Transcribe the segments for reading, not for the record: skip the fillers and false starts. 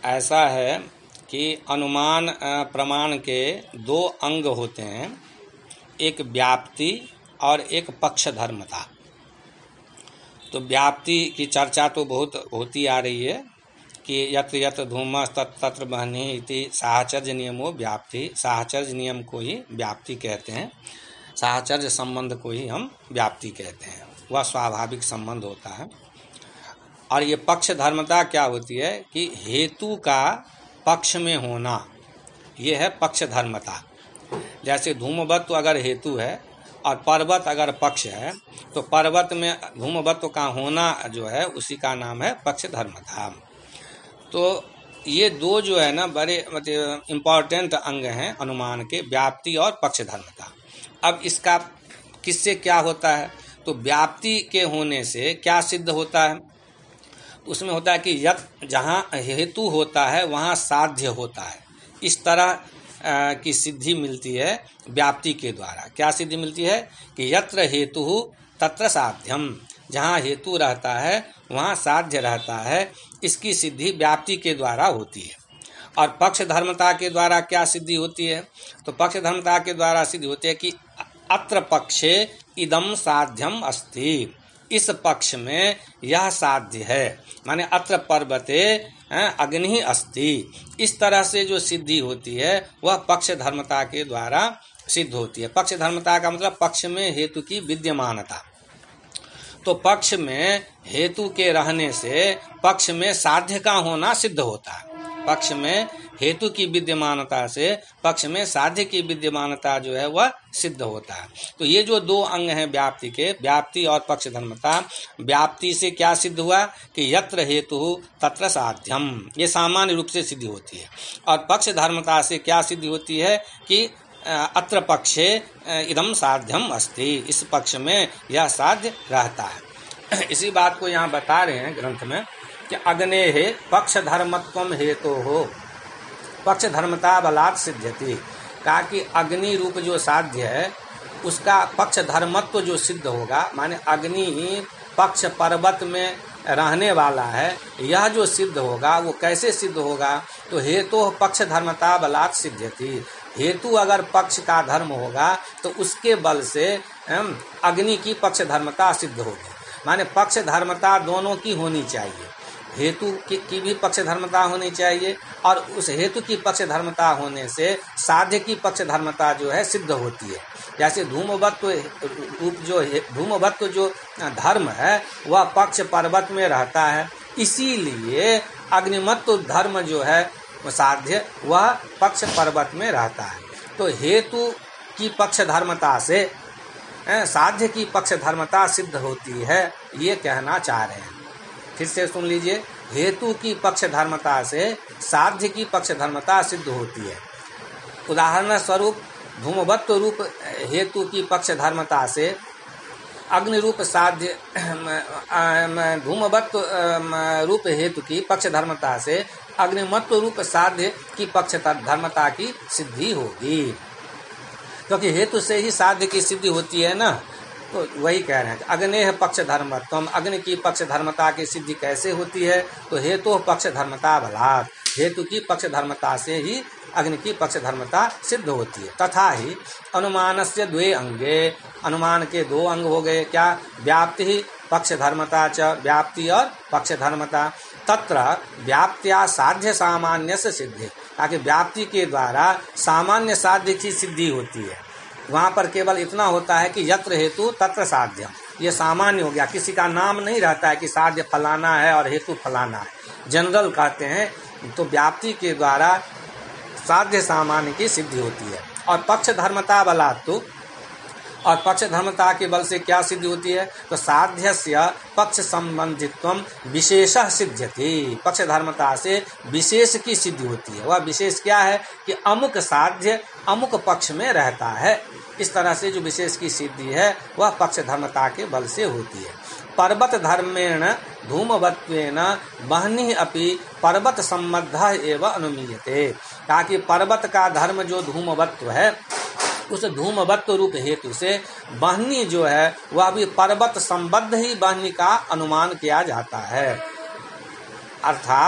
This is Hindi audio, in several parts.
ऐसा है कि अनुमान प्रमाण के दो अंग होते हैं, एक व्याप्ति और एक पक्षधर्मता। तो व्याप्ति की चर्चा तो बहुत होती आ रही है कि यत्र यत्र धूमः तत्र वह्निः इति साहचर्य नियमो व्याप्ति। साहचर्य नियम को ही व्याप्ति कहते हैं, साहचर्य संबंध को ही हम व्याप्ति कहते हैं। वह स्वाभाविक संबंध होता है। और ये पक्ष धर्मता क्या होती है कि हेतु का पक्ष में होना, ये है पक्ष धर्मता। जैसे धूमवत्व अगर हेतु है और पर्वत अगर पक्ष है, तो पर्वत में धूमवत्व का होना जो है उसी का नाम है पक्ष धर्मता। तो ये दो जो है ना बड़े मतलब इम्पॉर्टेंट अंग हैं अनुमान के, व्याप्ति और पक्ष धर्मता। अब इसका किससे क्या होता है, तो व्याप्ति के होने से क्या सिद्ध होता है, उसमें होता है कि जहाँ हेतु होता है वहाँ साध्य होता है। इस तरह की सिद्धि मिलती है व्याप्ति के द्वारा। क्या सिद्धि मिलती है कि यत्र हेतु तत्र साध्यम, जहाँ हेतु रहता है वहाँ साध्य रहता है। इसकी सिद्धि व्याप्ति के द्वारा होती है। और पक्ष धर्मता के द्वारा क्या सिद्धि होती है, तो पक्ष धर्मता के द्वारा सिद्धि होती है कि अत्र पक्षे इदम साध्यम अस्ति, इस पक्ष में यह साध्य है, माने अत्र पर्वते अग्नि अस्ति। इस तरह से जो सिद्धि होती है वह पक्ष धर्मता के द्वारा सिद्ध होती है। पक्ष धर्मता का मतलब पक्ष में हेतु की विद्यमानता। तो पक्ष में हेतु के रहने से पक्ष में साध्य का होना सिद्ध होता है। पक्ष में हेतु की विद्यमानता से पक्ष में साध्य की विद्यमानता जो है वह सिद्ध होता है। तो ये जो दो अंग हैं व्याप्ति के, व्याप्ति और पक्ष धर्मता। व्याप्ति से क्या सिद्ध हुआ कि यत्र हेतु तत्र साध्यम, ये सामान्य रूप से सिद्धि होती है। और पक्ष धर्मता से क्या सिद्धि होती है कि अत्र पक्षे इदम साध्यम अस्ति, इस पक्ष में यह साध्य रहता है। इसी बात को यहाँ बता रहे हैं ग्रंथ में कि अग्नेः पक्ष धर्मत्वम हेतु हो पक्ष धर्मता बलात् सिद्ध्यति। कहा कि अग्नि रूप जो साध्य है उसका पक्ष धर्मत्व जो सिद्ध होगा, माने अग्नि पक्ष पर्वत में रहने वाला है, यह जो सिद्ध होगा वो कैसे सिद्ध होगा, तो हेतु पक्ष धर्मता बलात् सिद्ध्यति। हेतु अगर पक्ष का धर्म होगा तो उसके बल से अग्नि की पक्ष धर्मता सिद्ध होगी। माने पक्ष धर्मता दोनों की होनी चाहिए, हेतु की भी पक्ष धर्मता होनी चाहिए और उस हेतु की पक्ष धर्मता होने से साध्य की पक्ष धर्मता जो है सिद्ध होती है। जैसे धूमवत्व जो धर्म है वह पक्ष पर्वत में रहता है, इसीलिए अग्निमत्व धर्म जो है साध्य वह पक्ष पर्वत में रहता है। तो हेतु की पक्ष धर्मता से साध्य की पक्ष धर्मता सिद्ध होती है, ये कहना चाह रहे हैं। फिर से सुन लीजिए, हेतु की पक्ष धर्मता से साध्य की पक्ष धर्मता सिद्ध होती है। उदाहरण स्वरूप धूमवत्व रूप हेतु की पक्ष धर्मता से अग्नि रूप साध्य धूमवत्व रूप हेतु की पक्ष धर्मता से अग्निमत्व रूप साध्य की पक्ष धर्मता की सिद्धि होगी, क्योंकि हेतु से ही साध्य की सिद्धि होती है ना। तो वही कह रहे हैं अग्नेः पक्ष धर्मत्वम, अग्नि की पक्ष धर्मता की सिद्धि कैसे होती है, तो हेतु पक्ष धर्मता बलात्, हेतु की पक्ष धर्मता से ही अग्नि की पक्ष धर्मता सिद्ध होती है। तथा ही अनुमानस्य द्वे अंगे, अनुमान के दो अंग हो गए, क्या, व्याप्ति पक्ष धर्मता च, व्याप्ति और पक्ष धर्मता। तत्र व्याप्त्या साध्य सामान्य से सिद्धि, ताकि व्याप्ति के द्वारा सामान्य साध्य की सिद्धि होती है। वहाँ पर केवल इतना होता है कि यत्र हेतु तत्र साध्य, ये सामान्य हो गया, किसी का नाम नहीं रहता है कि साध्य फलाना है और हेतु फलाना है, जनरल कहते हैं। तो व्याप्ति के द्वारा साध्य सामान्य की सिद्धि होती है। और पक्ष धर्मता बलात्, और पक्ष धर्मता के बल से क्या सिद्धि होती है, तो साध्यस्य पक्ष संबंधित्वम विशेषः सिद्ध्यति, पक्ष धर्मता से विशेष की सिद्धि होती है। वह विशेष क्या है कि अमुक साध्य अमुक पक्ष में रहता है। इस तरह से जो विशेष की सिद्धि है वह पक्ष धर्मता के बल से होती है। पर्वत धर्मेण धूमवत्वेन वह्निः अपि पर्वत संबद्धः एव अनुमीयते, ताकि पर्वत का धर्म जो धूमवत्व है उस धूमवत्व रूप हेतु से वह्नि जो है वह भी पर्वत संबद्ध ही वह्नि का अनुमान किया जाता है। अर्थात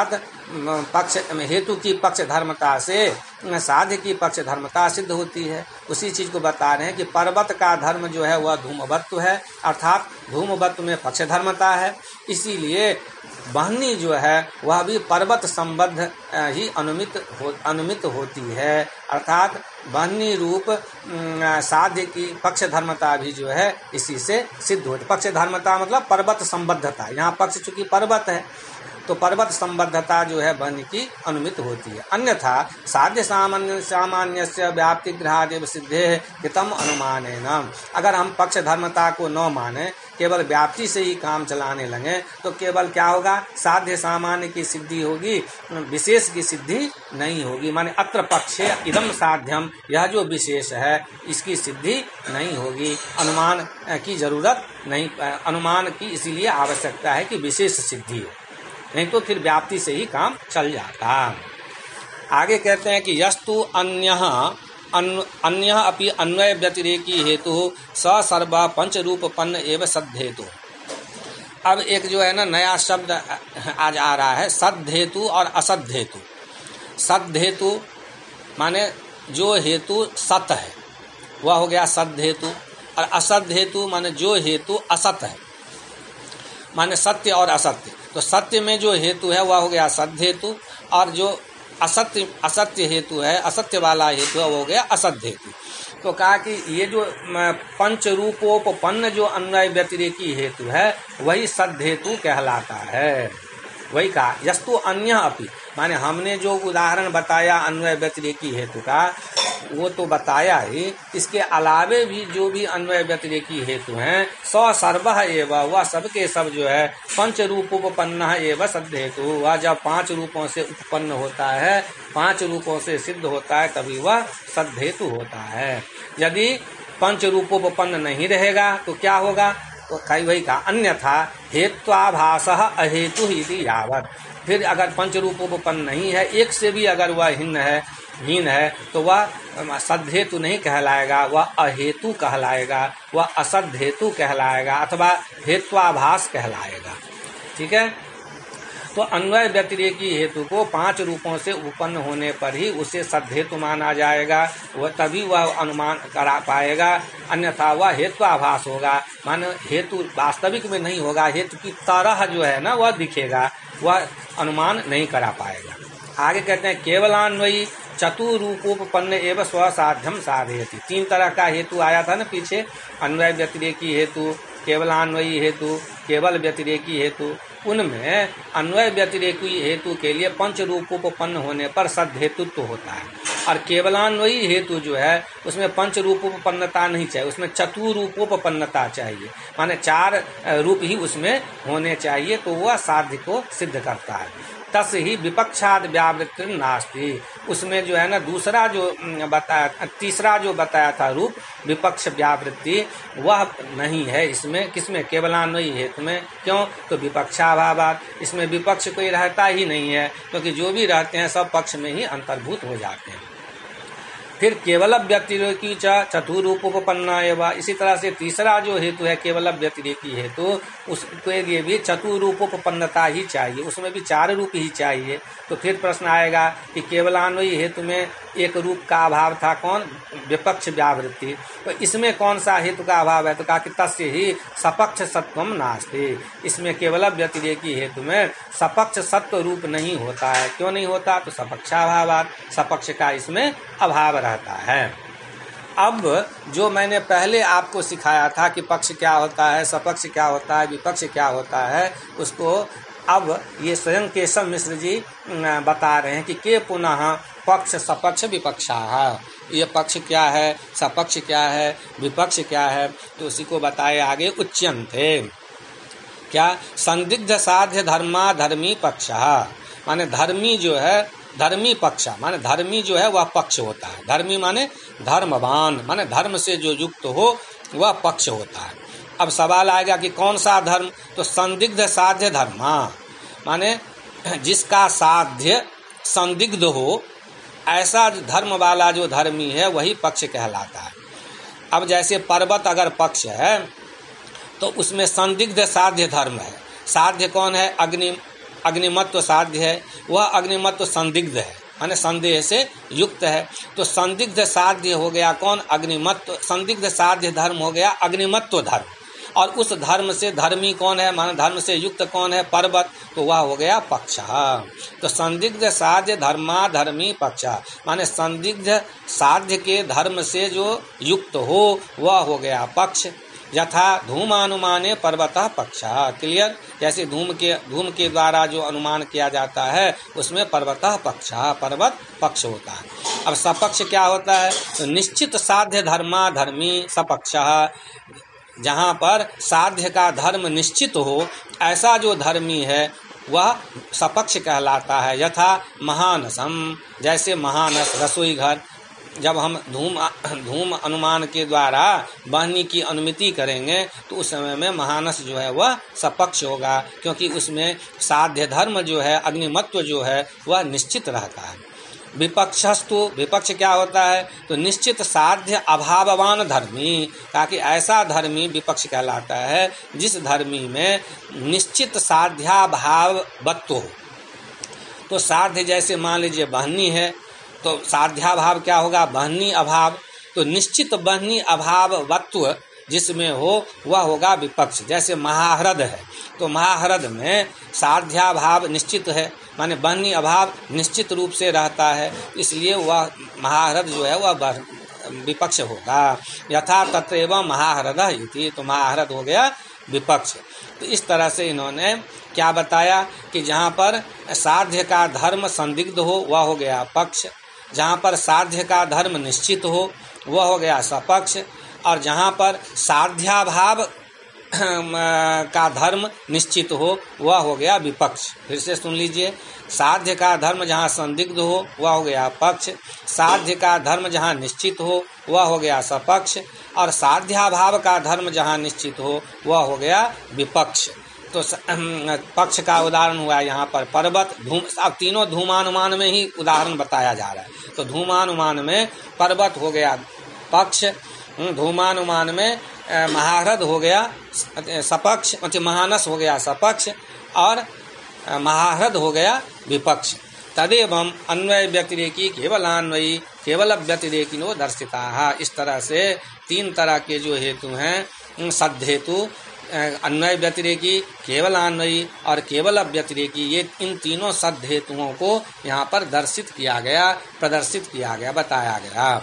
पक्ष हेतु की पक्ष धर्मता से साध्य की पक्ष धर्मता सिद्ध होती है। उसी चीज को बता रहे हैं कि पर्वत का धर्म जो है वह धूमवत्व है, अर्थात धूमवत्व में पक्ष धर्मता है। इसीलिए बहनी जो है वह भी पर्वत संबद्ध ही अनुमित होती है, अर्थात बहनी रूप साध्य की पक्ष धर्मता भी जो है इसी से सिद्ध होती। पक्ष धर्मता मतलब पर्वत संबद्धता, यहाँ पक्ष चूंकि पर्वत है तो पर्वत संबद्धता जो है बहनी की अनुमित होती है। अन्यथा साध्य सामान्य व्याप्ति ग्रहादेव सिद्धे हितम अनुमानेन, अगर हम पक्ष धर्मता को न माने, केवल व्याप्ति से ही काम चलाने लगे तो केवल क्या होगा, साध्य सामान्य की सिद्धि होगी, विशेष की सिद्धि नहीं होगी। माने अत्र पक्षे इदम साध्यम, यह जो विशेष है इसकी सिद्धि नहीं होगी। अनुमान की जरूरत नहीं, अनुमान की इसीलिए आवश्यकता है कि विशेष सिद्धि हो, नहीं तो फिर व्याप्ति से ही काम चल जाता। आगे कहते हैं कि यस्तु अन्य अपि अन्वय व्यतिरेकी हेतु स सर्व पंच रूपपन्न एवं सद्धेतु। अब एक जो है ना नया शब्द आज आ रहा है, सद्धेतु और असद्धेतु। सद्धेतु माने जो हेतु सत है वह हो गया सद्धेतु, और असद्धेतु माने जो हेतु असत है, माने सत्य और असत्य। तो सत्य में जो हेतु है वह हो गया सद्ध हेतु, और जो असत्य हेतु है, असत्य वाला हेतु है वो हो गया असद्ध हेतु। तो कहा कि ये जो पंच रूपोपन्न जो अन्वय व्यतिरेकी हेतु है वही सद्ध हेतु कहलाता है। वही कहा यस्तु अन्य अपि, माने हमने जो उदाहरण बताया अन्वय व्यतिरेकी हेतु का वो तो बताया ही, इसके अलावे भी जो भी अन्वय व्यतिरेकी हेतु हैं स सर्वः एवं, वह सबके सब जो है पंच रूपोपन्न एवं सद्ध हेतु, वह जब पांच रूपों से उत्पन्न होता है, पांच रूपों से सिद्ध होता है, तभी वह सद्ध हेतु होता है। यदि पंच रूपोपन्न नहीं रहेगा तो क्या होगा, तो कई वही का अन्यथा हेत्वाभासः अहेतु इति यावत्। फिर अगर पंच रूपोपन्न नहीं है, एक से भी अगर वह हीन है तो वह सद्ध हेतु नहीं कहलाएगा, वह अहेतु कहलाएगा, वह असद्ध हेतु कहलाएगा, अथवा हेत्वाभास कहलाएगा। ठीक है। तो अन्वय व्यतिरेकी हेतु को पांच रूपों से उत्पन्न होने पर ही उसे सद्ध हेतु माना जाएगा, वह तभी वह अनुमान करा पाएगा, अन्यथा वह हेत्वाभास होगा, मानो हेतु वास्तविक में नहीं होगा, हेतु की तरह जो है ना वह दिखेगा, वह अनुमान नहीं करा पाएगा। आगे कहते हैं केवलान्वयी चतुरूपोपन्न एवं स्वसाध्यम साधयति। तीन तरह का हेतु आया था ना पीछे, अन्वय व्यतिरेकी हेतु, केवलान्वयी हेतु, केवल व्यतिरेकी हेतु। उनमें अन्वय व्यतिरेकी हेतु के लिए पंच रूपोपन्न होने पर सद्ध हेतुत्व होता है, और केवलान्वयी हेतु जो है उसमें पंच रूपोपन्नता नहीं चाहिए, उसमें चतुरूपोपन्नता चाहिए, माने चार रूप ही उसमें होने चाहिए, तो वह साध्य को सिद्ध करता है। तस ही विपक्षाद व्यावृत्ति नास्ति, उसमें जो है ना दूसरा जो बताया, तीसरा जो बताया था रूप विपक्ष व्यावृत्ति, वह नहीं है इसमें। किसमें? केवलान्वयी हेतु में। क्यों? तो विपक्षाभावात, इसमें विपक्ष कोई रहता ही नहीं है, क्योंकि जो भी रहते हैं सब पक्ष में ही अंतर्भूत हो जाते हैं। फिर केवल व्यतिरेकी चतुरूपोपन्न एवं, इसी तरह से तीसरा जो हेतु है केवल व्यतिरेकी हेतु, उसके लिए भी चतुरूपोपन्नता ही चाहिए, उसमें भी चार रूप ही चाहिए। तो फिर प्रश्न आएगा कि केवलान्वयी हेतु में एक रूप का अभाव था, कौन? विपक्ष व्यावृत्ति। तो इसमें कौन सा हेतु का अभाव है? तो कहा कि तस्य ही सपक्ष सत्वम नास्ति, इसमें केवल व्यतिरेकी हेतु में सपक्ष सत्व रूप नहीं होता है। क्यों नहीं होता? तो सपक्षाभावात, सपक्ष का इसमें अभाव रहता है। अब जो मैंने पहले आपको सिखाया था कि पक्ष क्या होता है, सपक्ष क्या होता है, विपक्ष क्या होता है, उसको अब ये स्वयं केशव मिश्र जी बता रहे हैं कि के पुनः पक्ष सपक्ष विपक्षा, ये पक्ष क्या है, सपक्ष क्या है, विपक्ष क्या है, तो उसी को बताए आगे। उच्यन्ते क्या? संदिग्ध साध्य धर्मा धर्मी पक्ष, माने धर्मी जो है, धर्मी पक्ष माने धर्मी जो है वह पक्ष होता है। धर्मी माने धर्मवान, माने धर्म से जो युक्त हो वह पक्ष होता है। अब सवाल आएगा कि कौन सा धर्म? तो संदिग्ध साध्य धर्मा, माने जिसका साध्य संदिग्ध हो, ऐसा धर्म वाला जो धर्मी है वही पक्ष कहलाता है। अब जैसे पर्वत अगर पक्ष है तो उसमें संदिग्ध साध्य धर्म है। साध्य कौन है? अग्नि, अग्निमत्व साध्य है, वह अग्निमत्व संदिग्ध है, माने संदेह से युक्त है। तो संदिग्ध साध्य हो गया कौन? अग्निमत्व। संदिग्ध साध्य धर्म हो गया अग्निमत्व धर्म, और उस धर्म से धर्मी कौन है, माने धर्म से युक्त कौन है? पर्वत। तो वह हो गया पक्ष। तो संदिग्ध साध्य धर्मा धर्मी पक्ष, माने संदिग्ध साध्य के धर्म से जो युक्त हो वह हो गया पक्ष। यथा धूमानुमाने पर्वतः पक्षः, क्लियर? जैसे धूम के द्वारा जो अनुमान किया जाता है उसमें पर्वतः पक्षः, पर्वत पक्ष होता है। अब सपक्ष क्या होता है? तो निश्चित साध्य धर्मा धर्मी सपक्षः, जहाँ पर साध्य का धर्म निश्चित हो ऐसा जो धर्मी है वह सपक्ष कहलाता है। यथा महानसम, जैसे महानस रसोई घर, जब हम धूम अनुमान के द्वारा बहनी की अनुमति करेंगे तो उस समय में महानस जो है वह सपक्ष होगा, क्योंकि उसमें साध्य धर्म जो है, अग्निमत्व जो है वह निश्चित रहता है। विपक्षस्तु, विपक्ष क्या होता है? तो निश्चित साध्य अभाववान धर्मी, ताकि ऐसा धर्मी विपक्ष कहलाता है जिस धर्मी में निश्चित साध्याभावत्व हो। तो साध्य जैसे मान लीजिए बहनी है, तो साध्याभाव क्या होगा? बहनी अभाव। तो निश्चित बहनी अभावत्व जिसमें हो वह होगा विपक्ष। जैसे महाह्रद है, तो महाह्रद में साध्याभाव निश्चित है, माने बहनी अभाव निश्चित रूप से रहता है, इसलिए वह महाह्रद जो है वह विपक्ष होगा। यथा तत्रैव महाह्रदः इति, तो महाह्रद हो गया विपक्ष। तो इस तरह से इन्होंने क्या बताया कि जहाँ पर साध्य का धर्म संदिग्ध हो वह हो गया पक्ष, जहाँ पर साध्य का धर्म निश्चित हो वह हो गया सपक्ष, और जहाँ पर साध्याभाव का धर्म निश्चित हो वह हो गया विपक्ष। फिर से सुन लीजिए, साध्य का धर्म जहाँ संदिग्ध हो वह हो गया पक्ष, साध्य का धर्म जहाँ निश्चित हो वह हो गया सपक्ष, और साध्याभाव का धर्म जहाँ निश्चित हो वह हो गया विपक्ष। तो पक्ष का उदाहरण हुआ यहाँ पर पर्वत, धूम। अब तीनों धूमानुमान में ही उदाहरण बताया जा रहा है। तो धूमानुमान में पर्वत हो गया पक्ष, धूमानुमान में महाह्रद हो गया सपक्ष, मतलब महानस हो गया सपक्ष, और महाह्रद हो गया विपक्ष। तदेवं अन्वय व्यतिरेकी केवलान्वयी केवल व्यतिरेकिनो दर्शिता। इस तरह से तीन तरह के जो हेतु हैं, सद्धेतु, अन्वय व्यतिरेकी, केवलान्वयी और केवल व्यतिरेकी, ये इन तीनों सद्ध हेतुओं को यहाँ पर दर्शित किया गया, प्रदर्शित किया गया, बताया गया।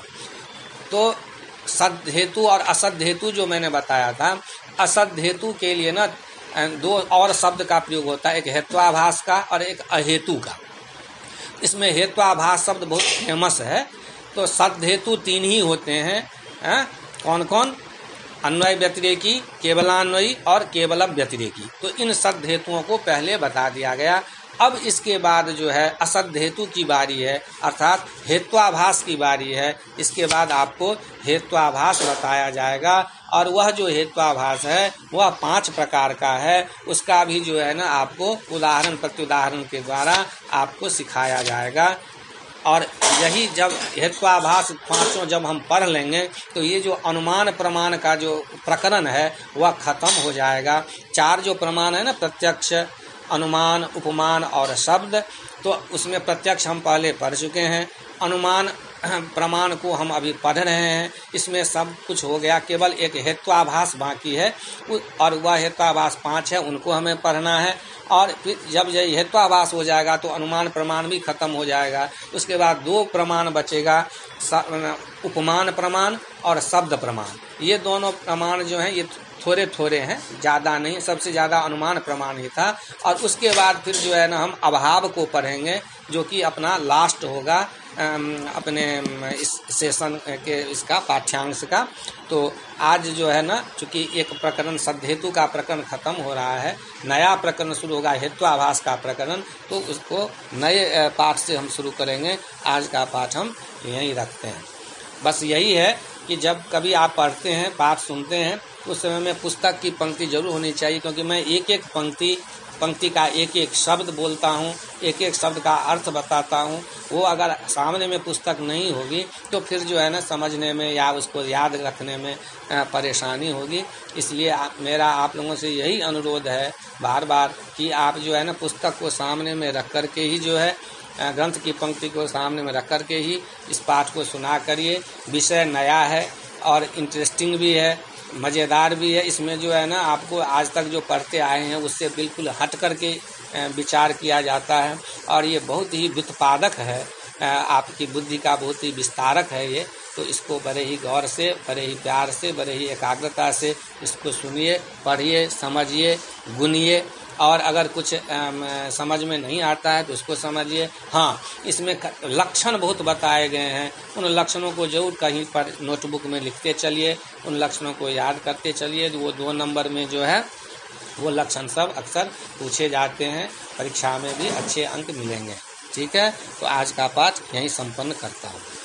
तो सद्ध हेतु और असद्ध हेतु जो मैंने बताया था, असद्ध हेतु के लिए ना दो और शब्द का प्रयोग होता है, एक हेत्वाभास का और एक अहेतु का। इसमें हेत्वाभास शब्द बहुत फेमस है। तो सद्ध हेतु तीन ही होते हैं, कौन कौन? अन्वय व्यतिरेकी, केवलान्वयी और केवल व्यतिरेकी। तो इन सद्ध हेतुओं को पहले बता दिया गया। अब इसके बाद जो है असद्ध हेतु की बारी है, अर्थात हेत्वाभास की बारी है। इसके बाद आपको हेत्वाभास बताया जाएगा, और वह जो हेत्वाभास है वह 5 प्रकार का है। उसका भी जो है ना आपको उदाहरण प्रत्युदाहरण के द्वारा आपको सिखाया जाएगा। और यही जब हेत्वाभास 5 जब हम पढ़ लेंगे तो ये जो अनुमान प्रमाण का जो प्रकरण है वह खत्म हो जाएगा। 4 जो प्रमाण है ना, प्रत्यक्ष, अनुमान, उपमान और शब्द, तो उसमें प्रत्यक्ष हम पहले पढ़ चुके हैं, अनुमान प्रमाण को हम अभी पढ़ रहे हैं। इसमें सब कुछ हो गया, केवल एक हेत्वाभास बाकी है, और वह हेत्वाभास 5 है, उनको हमें पढ़ना है। और फिर जब यही हेत्वाभास हो जाएगा तो अनुमान प्रमाण भी खत्म हो जाएगा। उसके बाद 2 प्रमाण बचेगा, उपमान प्रमाण और शब्द प्रमाण। ये दोनों प्रमाण जो हैं ये थोड़े थोड़े हैं, ज़्यादा नहीं, सबसे ज़्यादा अनुमान प्रमाण ही था। और उसके बाद फिर जो है ना हम अभाव को पढ़ेंगे, जो कि अपना लास्ट होगा अपने इस सेशन के इसका पाठ्यांश का। तो आज जो है ना, चूँकि एक प्रकरण सद्ध हेतु का प्रकरण खत्म हो रहा है, नया प्रकरण शुरू होगा हेत्वाभास का प्रकरण, तो उसको नए पाठ से हम शुरू करेंगे। आज का पाठ हम यहीं रखते हैं। बस यही है कि जब कभी आप पढ़ते हैं, पाठ सुनते हैं, उस समय में पुस्तक की पंक्ति जरूर होनी चाहिए, क्योंकि मैं एक एक पंक्ति पंक्ति का एक एक शब्द बोलता हूँ, एक एक शब्द का अर्थ बताता हूँ। वो अगर सामने में पुस्तक नहीं होगी तो फिर जो है ना समझने में या उसको याद रखने में परेशानी होगी। इसलिए मेरा आप लोगों से यही अनुरोध है बार बार कि आप जो है ना पुस्तक को सामने में रख कर के ही जो है ग्रंथ की पंक्ति को सामने में रख कर के ही इस पाठ को सुना करिए। विषय नया है और इंटरेस्टिंग भी है, मज़ेदार भी है। इसमें जो है ना आपको आज तक जो पढ़ते आए हैं उससे बिल्कुल हट कर के विचार किया जाता है और ये बहुत ही व्युत्पादक है, आपकी बुद्धि का बहुत ही विस्तारक है ये। तो इसको बड़े ही गौर से, बड़े ही प्यार से, बड़े ही एकाग्रता से इसको सुनिए, पढ़िए, समझिए, गुनिए और अगर कुछ समझ में नहीं आता है तो उसको समझिए। हाँ, इसमें लक्षण बहुत बताए गए हैं, उन लक्षणों को जरूर कहीं पर नोटबुक में लिखते चलिए, उन लक्षणों को याद करते चलिए। वो 2 नंबर में जो है वो लक्षण सब अक्सर पूछे जाते हैं, परीक्षा में भी अच्छे अंक मिलेंगे। ठीक है, तो आज का पाठ यहीं संपन्न करता हूँ।